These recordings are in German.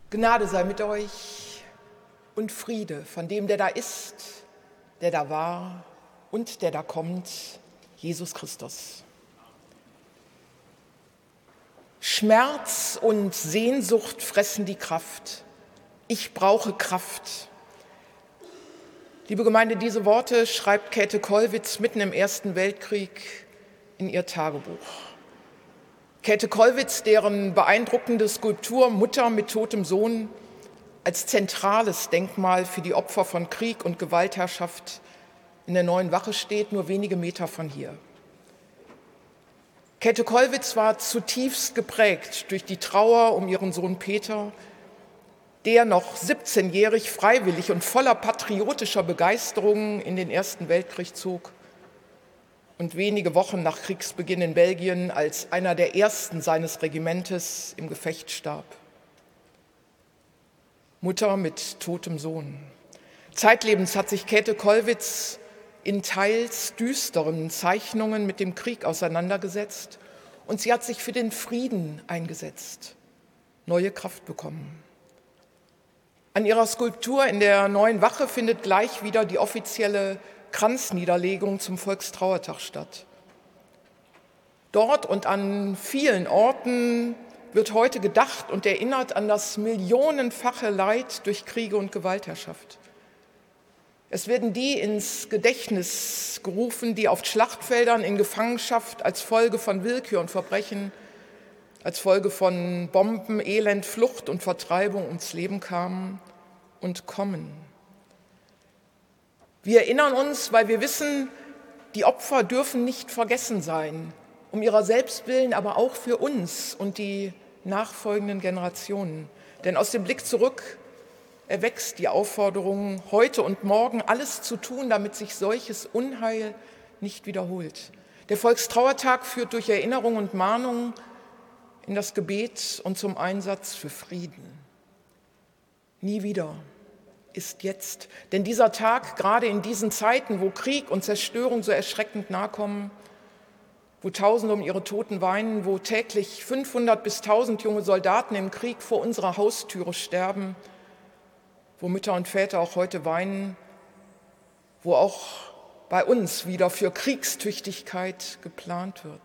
Gnade sei mit euch und Friede von dem, der da ist, der da war und der da kommt, Jesus Christus. Schmerz und Sehnsucht fressen die Kraft. Ich brauche Kraft. Liebe Gemeinde, diese Worte schreibt Käthe Kollwitz mitten im Ersten Weltkrieg in ihr Tagebuch. Käthe Kollwitz, deren beeindruckende Skulptur Mutter mit totem Sohn als zentrales Denkmal für die Opfer von Krieg und Gewaltherrschaft in der Neuen Wache steht, nur wenige Meter von hier. Käthe Kollwitz war zutiefst geprägt durch die Trauer um ihren Sohn Peter, der noch 17-jährig freiwillig und voller patriotischer Begeisterung in den Ersten Weltkrieg zog und wenige Wochen nach Kriegsbeginn in Belgien als einer der ersten seines Regimentes im Gefecht starb. Mutter mit totem Sohn. Zeitlebens hat sich Käthe Kollwitz in teils düsteren Zeichnungen mit dem Krieg auseinandergesetzt und sie hat sich für den Frieden eingesetzt, neue Kraft bekommen. An ihrer Skulptur in der Neuen Wache findet gleich wieder die offizielle Kranzniederlegung zum Volkstrauertag statt. Dort und an vielen Orten wird heute gedacht und erinnert an das millionenfache Leid durch Kriege und Gewaltherrschaft. Es werden die ins Gedächtnis gerufen, die auf Schlachtfeldern in Gefangenschaft als Folge von Willkür und Verbrechen, als Folge von Bomben, Elend, Flucht und Vertreibung ums Leben kamen und kommen. Wir erinnern uns, weil wir wissen, die Opfer dürfen nicht vergessen sein, um ihrer selbst willen, aber auch für uns und die nachfolgenden Generationen. Denn aus dem Blick zurück erwächst die Aufforderung, heute und morgen alles zu tun, damit sich solches Unheil nicht wiederholt. Der Volkstrauertag führt durch Erinnerung und Mahnung in das Gebet und zum Einsatz für Frieden. Nie wieder ist jetzt, denn dieser Tag, gerade in diesen Zeiten, wo Krieg und Zerstörung so erschreckend nahe kommen, wo Tausende um ihre Toten weinen, wo täglich 500 bis 1000 junge Soldaten im Krieg vor unserer Haustüre sterben, wo Mütter und Väter auch heute weinen, wo auch bei uns wieder für Kriegstüchtigkeit geplant wird.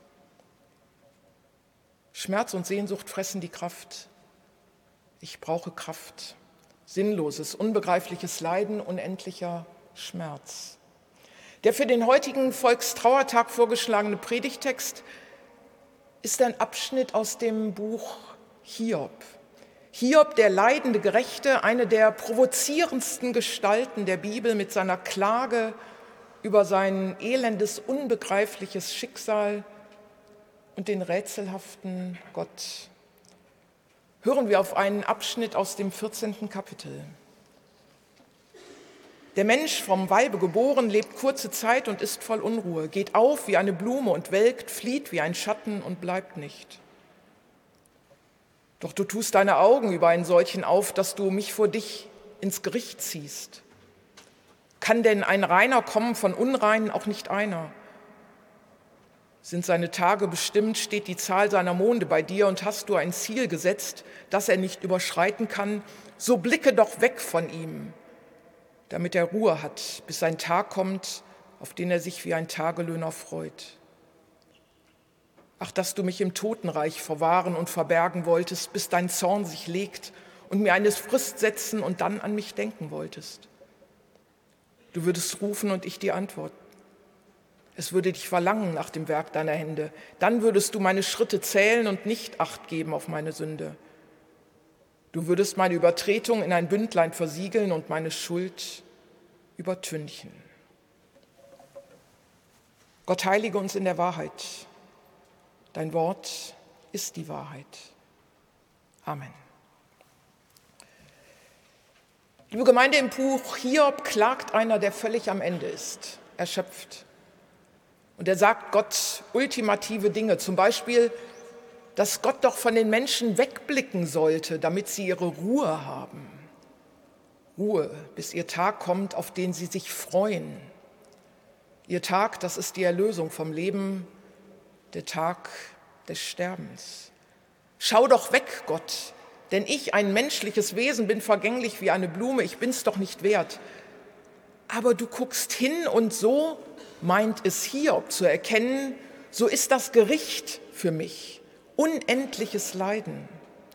Schmerz und Sehnsucht fressen die Kraft. Ich brauche Kraft. Sinnloses, unbegreifliches Leiden, unendlicher Schmerz. Der für den heutigen Volkstrauertag vorgeschlagene Predigtext ist ein Abschnitt aus dem Buch Hiob. Hiob, der leidende Gerechte, eine der provozierendsten Gestalten der Bibel mit seiner Klage über sein elendes, unbegreifliches Schicksal und den rätselhaften Gott. Hören wir auf einen Abschnitt aus dem 14. Kapitel. Der Mensch, vom Weibe geboren, lebt kurze Zeit und ist voll Unruhe, geht auf wie eine Blume und welkt, flieht wie ein Schatten und bleibt nicht. Doch du tust deine Augen über einen solchen auf, dass du mich vor dich ins Gericht ziehst. Kann denn ein Reiner kommen von Unreinen, auch nicht einer? Sind seine Tage bestimmt, steht die Zahl seiner Monde bei dir und hast du ein Ziel gesetzt, das er nicht überschreiten kann, so blicke doch weg von ihm, damit er Ruhe hat, bis ein Tag kommt, auf den er sich wie ein Tagelöhner freut. Ach, dass du mich im Totenreich verwahren und verbergen wolltest, bis dein Zorn sich legt und mir eine Frist setzen und dann an mich denken wolltest. Du würdest rufen und ich dir antworten. Es würde dich verlangen nach dem Werk deiner Hände. Dann würdest du meine Schritte zählen und nicht Acht geben auf meine Sünde. Du würdest meine Übertretung in ein Bündlein versiegeln und meine Schuld übertünchen. Gott, heilige uns in der Wahrheit. Dein Wort ist die Wahrheit. Amen. Liebe Gemeinde, im Buch Hiob klagt einer, der völlig am Ende ist, erschöpft. Und er sagt Gott ultimative Dinge, zum Beispiel, dass Gott doch von den Menschen wegblicken sollte, damit sie ihre Ruhe haben. Ruhe, bis ihr Tag kommt, auf den sie sich freuen. Ihr Tag, das ist die Erlösung vom Leben, der Tag des Sterbens. Schau doch weg, Gott, Denn ich, ein menschliches Wesen, bin vergänglich wie eine Blume, ich bin's doch nicht wert. Aber du guckst hin und so meint es Hiob zu erkennen, so ist das Gericht für mich, unendliches Leiden.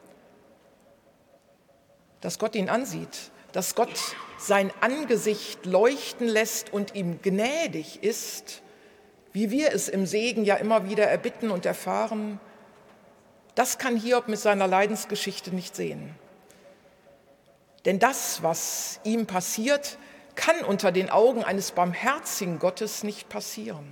Dass Gott ihn ansieht, dass Gott sein Angesicht leuchten lässt und ihm gnädig ist, wie wir es im Segen ja immer wieder erbitten und erfahren, das kann Hiob mit seiner Leidensgeschichte nicht sehen. Denn das, was ihm passiert, kann unter den Augen eines barmherzigen Gottes nicht passieren.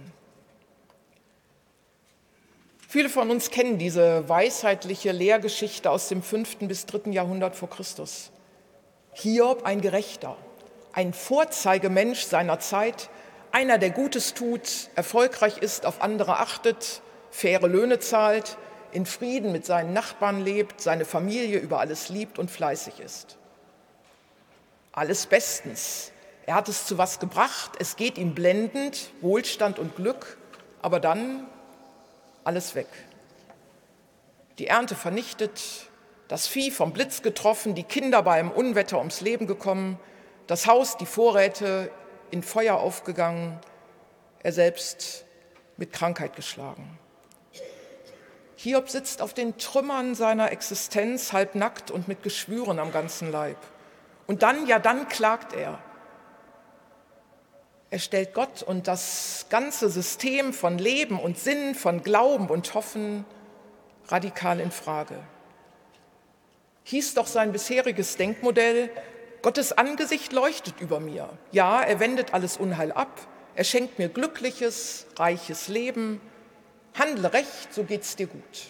Viele von uns kennen diese weisheitliche Lehrgeschichte aus dem 5. bis 3. Jahrhundert vor Christus. Hiob, ein Gerechter, ein Vorzeigemensch seiner Zeit, einer, der Gutes tut, erfolgreich ist, auf andere achtet, faire Löhne zahlt, in Frieden mit seinen Nachbarn lebt, seine Familie über alles liebt und fleißig ist. Alles bestens. Er hat es zu was gebracht, es geht ihm blendend, Wohlstand und Glück, aber dann alles weg. Die Ernte vernichtet, das Vieh vom Blitz getroffen, die Kinder bei einem Unwetter ums Leben gekommen, das Haus, die Vorräte in Feuer aufgegangen, er selbst mit Krankheit geschlagen. Hiob sitzt auf den Trümmern seiner Existenz, halbnackt und mit Geschwüren am ganzen Leib. Und dann klagt er. Er stellt Gott und das ganze System von Leben und Sinn, von Glauben und Hoffen radikal in Frage. Hieß doch sein bisheriges Denkmodell, Gottes Angesicht leuchtet über mir. Ja, er wendet alles Unheil ab, er schenkt mir glückliches, reiches Leben. Handle recht, so geht's dir gut.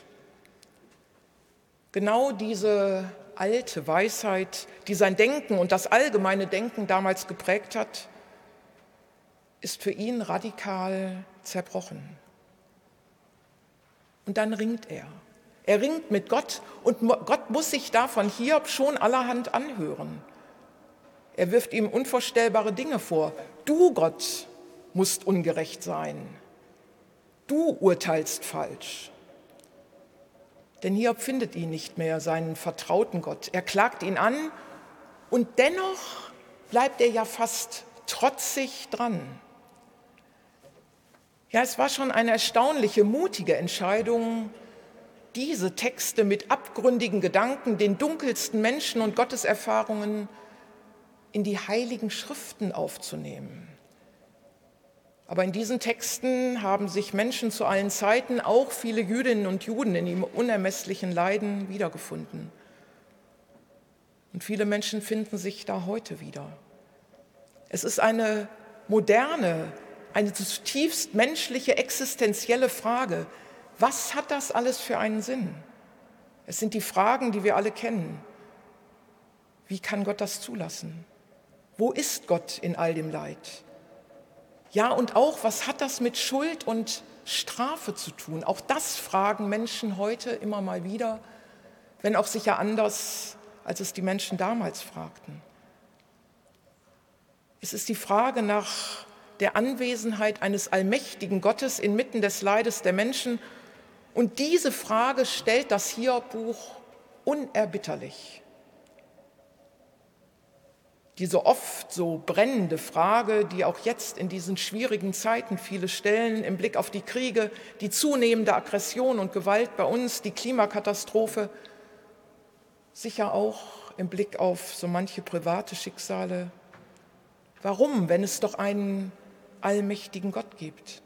Genau diese alte Weisheit, die sein Denken und das allgemeine Denken damals geprägt hat, ist für ihn radikal zerbrochen. Und dann ringt er. Er ringt mit Gott und Gott muss sich da von Hiob schon allerhand anhören. Er wirft ihm unvorstellbare Dinge vor. Du, Gott, musst ungerecht sein. Du urteilst falsch. Denn Hiob findet ihn nicht mehr, seinen vertrauten Gott. Er klagt ihn an und dennoch bleibt er ja fast trotzig dran. Ja, es war schon eine erstaunliche, mutige Entscheidung, diese Texte mit abgründigen Gedanken, den dunkelsten Menschen- und Gotteserfahrungen in die heiligen Schriften aufzunehmen. Aber in diesen Texten haben sich Menschen zu allen Zeiten, auch viele Jüdinnen und Juden, in ihrem unermesslichen Leiden wiedergefunden. Und viele Menschen finden sich da heute wieder. Es ist eine moderne, eine zutiefst menschliche, existenzielle Frage. Was hat das alles für einen Sinn? Es sind die Fragen, die wir alle kennen. Wie kann Gott das zulassen? Wo ist Gott in all dem Leid? Ja, und auch, was hat das mit Schuld und Strafe zu tun? Auch das fragen Menschen heute immer mal wieder, wenn auch sicher anders, als es die Menschen damals fragten. Es ist die Frage nach der Anwesenheit eines allmächtigen Gottes inmitten des Leides der Menschen. Und diese Frage stellt das Hiob-Buch unerbitterlich. Diese oft so brennende Frage, die auch jetzt in diesen schwierigen Zeiten viele stellen, im Blick auf die Kriege, die zunehmende Aggression und Gewalt bei uns, die Klimakatastrophe, sicher auch im Blick auf so manche private Schicksale. Warum, wenn es doch einen allmächtigen Gott gibt?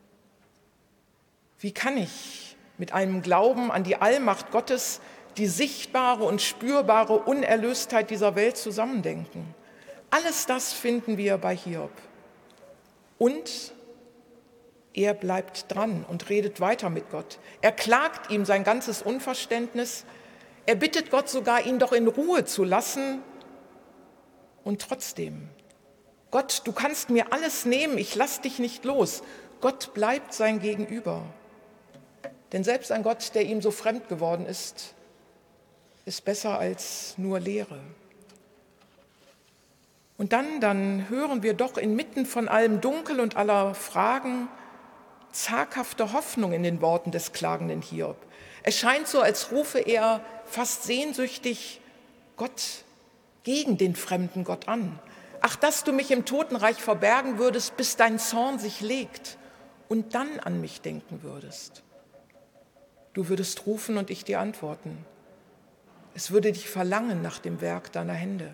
Wie kann ich mit einem Glauben an die Allmacht Gottes die sichtbare und spürbare Unerlöstheit dieser Welt zusammendenken? Alles das finden wir bei Hiob. Und er bleibt dran und redet weiter mit Gott. Er klagt ihm sein ganzes Unverständnis. Er bittet Gott sogar, ihn doch in Ruhe zu lassen. Und trotzdem, Gott, du kannst mir alles nehmen, ich lass dich nicht los. Gott bleibt sein Gegenüber. Denn selbst ein Gott, der ihm so fremd geworden ist besser als nur Leere. Und dann hören wir doch inmitten von allem Dunkel und aller Fragen zaghafte Hoffnung in den Worten des klagenden Hiob. Es scheint so, als rufe er fast sehnsüchtig Gott gegen den fremden Gott an. Ach, dass du mich im Totenreich verbergen würdest, bis dein Zorn sich legt und dann an mich denken würdest. Du würdest rufen und ich dir antworten. Es würde dich verlangen nach dem Werk deiner Hände.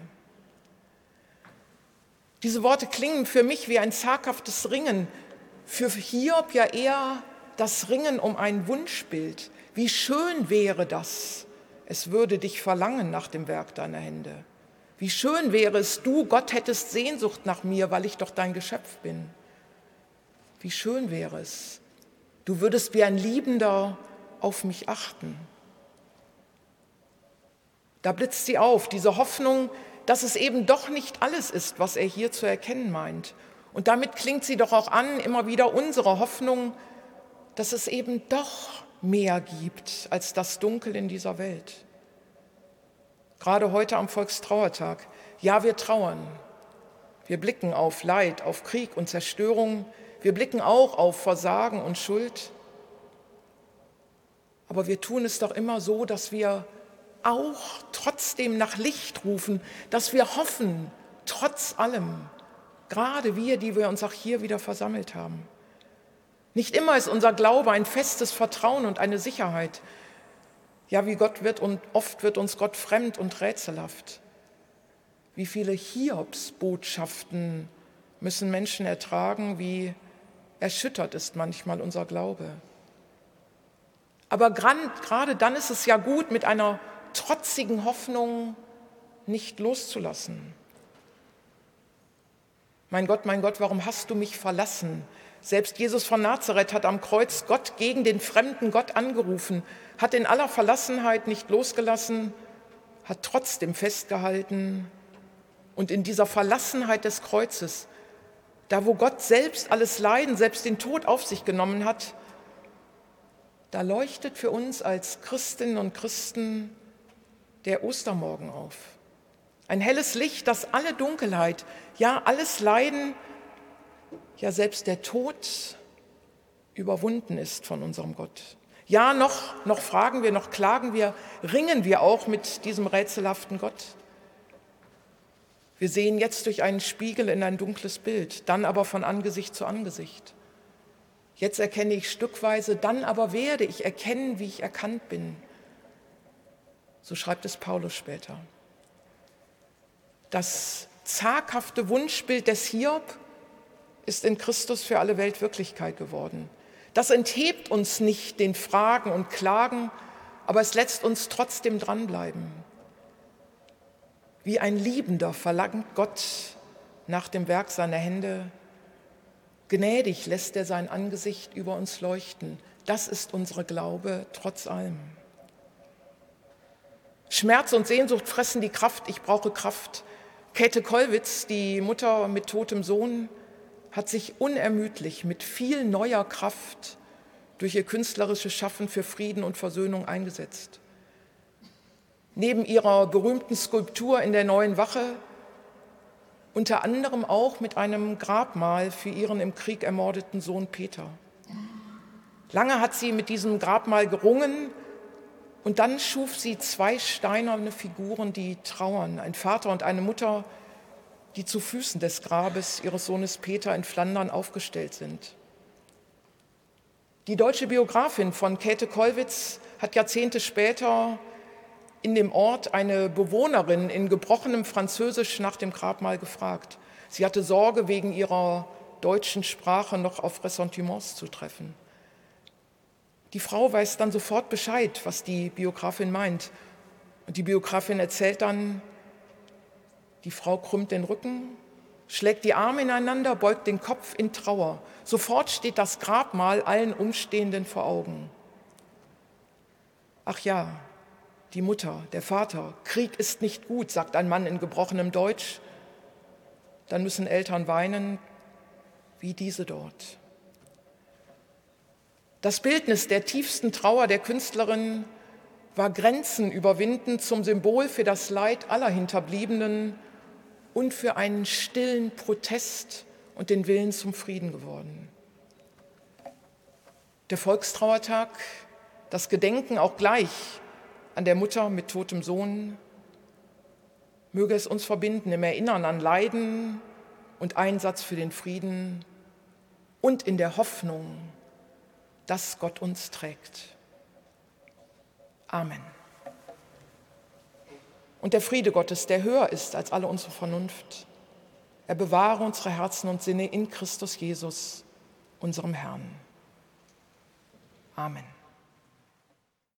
Diese Worte klingen für mich wie ein zaghaftes Ringen, für Hiob ja eher das Ringen um ein Wunschbild. Wie schön wäre das, es würde dich verlangen nach dem Werk deiner Hände. Wie schön wäre es, du, Gott, hättest Sehnsucht nach mir, weil ich doch dein Geschöpf bin. Wie schön wäre es, du würdest wie ein Liebender auf mich achten. Da blitzt sie auf, diese Hoffnung, dass es eben doch nicht alles ist, was er hier zu erkennen meint. Und damit klingt sie doch auch an, immer wieder unsere Hoffnung, dass es eben doch mehr gibt als das Dunkel in dieser Welt. Gerade heute am Volkstrauertag. Ja, wir trauern. Wir blicken auf Leid, auf Krieg und Zerstörung. Wir blicken auch auf Versagen und Schuld. Aber wir tun es doch immer so, dass wir auch trotzdem nach Licht rufen, dass wir hoffen, trotz allem, gerade wir, die wir uns auch hier wieder versammelt haben. Nicht immer ist unser Glaube ein festes Vertrauen und eine Sicherheit. Ja, wie Gott wird und oft wird uns Gott fremd und rätselhaft. Wie viele Hiobsbotschaften müssen Menschen ertragen, wie erschüttert ist manchmal unser Glaube. Aber gerade dann ist es ja gut, mit einer trotzigen Hoffnung nicht loszulassen. Mein Gott, warum hast du mich verlassen? Selbst Jesus von Nazareth hat am Kreuz Gott gegen den fremden Gott angerufen, hat in aller Verlassenheit nicht losgelassen, hat trotzdem festgehalten. Und in dieser Verlassenheit des Kreuzes, da wo Gott selbst alles Leiden, selbst den Tod auf sich genommen hat, da leuchtet für uns als Christinnen und Christen der Ostermorgen auf. Ein helles Licht, das alle Dunkelheit, ja alles Leiden, ja selbst der Tod überwunden ist von unserem Gott. Ja, noch fragen wir, noch klagen wir, ringen wir auch mit diesem rätselhaften Gott. Wir sehen jetzt durch einen Spiegel in ein dunkles Bild, dann aber von Angesicht zu Angesicht. Jetzt erkenne ich stückweise, dann aber werde ich erkennen, wie ich erkannt bin. So schreibt es Paulus später. Das zaghafte Wunschbild des Hiob ist in Christus für alle Welt Wirklichkeit geworden. Das enthebt uns nicht den Fragen und Klagen, aber es lässt uns trotzdem dranbleiben. Wie ein Liebender verlangt Gott nach dem Werk seiner Hände. Gnädig lässt er sein Angesicht über uns leuchten. Das ist unsere Glaube trotz allem. Schmerz und Sehnsucht fressen die Kraft. Ich brauche Kraft. Käthe Kollwitz, die Mutter mit totem Sohn, hat sich unermüdlich mit viel neuer Kraft durch ihr künstlerisches Schaffen für Frieden und Versöhnung eingesetzt. Neben ihrer berühmten Skulptur in der Neuen Wache, unter anderem auch mit einem Grabmal für ihren im Krieg ermordeten Sohn Peter. Lange hat sie mit diesem Grabmal gerungen und dann schuf sie 2 steinerne Figuren, die trauern, ein Vater und eine Mutter, die zu Füßen des Grabes ihres Sohnes Peter in Flandern aufgestellt sind. Die deutsche Biografin von Käthe Kollwitz hat Jahrzehnte später in dem Ort eine Bewohnerin in gebrochenem Französisch nach dem Grabmal gefragt. Sie hatte Sorge, wegen ihrer deutschen Sprache noch auf Ressentiments zu treffen. Die Frau weiß dann sofort Bescheid, was die Biografin meint. Und die Biografin erzählt dann, die Frau krümmt den Rücken, schlägt die Arme ineinander, beugt den Kopf in Trauer. Sofort steht das Grabmal allen Umstehenden vor Augen. Ach ja, die Mutter, der Vater, Krieg ist nicht gut, sagt ein Mann in gebrochenem Deutsch. Dann müssen Eltern weinen, wie diese dort. Das Bildnis der tiefsten Trauer der Künstlerin war Grenzen überwindend zum Symbol für das Leid aller Hinterbliebenen und für einen stillen Protest und den Willen zum Frieden geworden. Der Volkstrauertag, das Gedenken auch gleich an der Mutter mit totem Sohn. Möge es uns verbinden im Erinnern an Leiden und Einsatz für den Frieden und in der Hoffnung, dass Gott uns trägt. Amen. Und der Friede Gottes, der höher ist als alle unsere Vernunft, er bewahre unsere Herzen und Sinne in Christus Jesus, unserem Herrn. Amen.